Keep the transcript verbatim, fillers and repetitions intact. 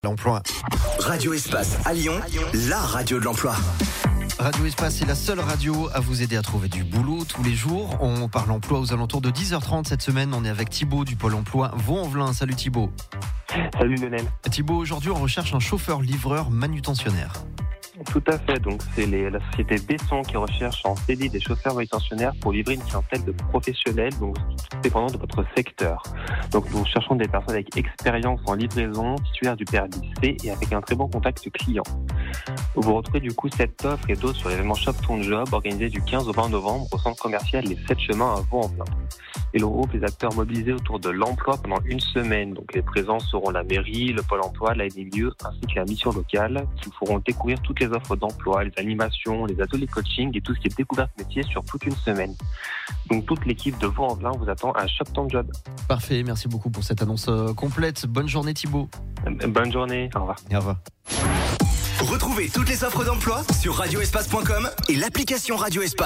L'emploi. Radio Espace à Lyon, la radio de l'emploi. Radio Espace est la seule radio à vous aider à trouver du boulot tous les jours. On parle emploi aux alentours de dix heures trente cette semaine. On est avec Thibaut du Pôle emploi Vaux-en-Velin. Salut Thibaut. Salut Lionel. Thibaut, aujourd'hui on recherche un chauffeur-livreur manutentionnaire. Tout à fait, donc c'est les, la société Besson qui recherche en C D I des chauffeurs manutentionnaires pour livrer une clientèle de professionnels, donc tout dépendant de votre secteur. Donc nous cherchons des personnes avec expérience en livraison, titulaires du permis C et avec un très bon contact client. Vous retrouvez du coup cette offre et d'autres sur l'événement Shop Ton Job organisé du quinze au vingt novembre au centre commercial Les sept Chemins à Vaux-en-Velin. Et le groupe les acteurs mobilisés autour de l'emploi pendant une semaine. Donc les présents seront la mairie, le Pôle emploi, l'aide des lieux ainsi que la mission locale qui vous feront découvrir toutes les offres d'emploi, les animations, les ateliers coaching et tout ce qui est découverte métier sur toute une semaine. Donc toute l'équipe de Vaux-en-Velin vous attend à Shop Ton Job. Parfait, merci beaucoup pour cette annonce complète. Bonne journée Thibaut. Bonne journée, au revoir. Et au revoir. Retrouvez toutes les offres d'emploi sur radio espace point com et l'application Radio Espace.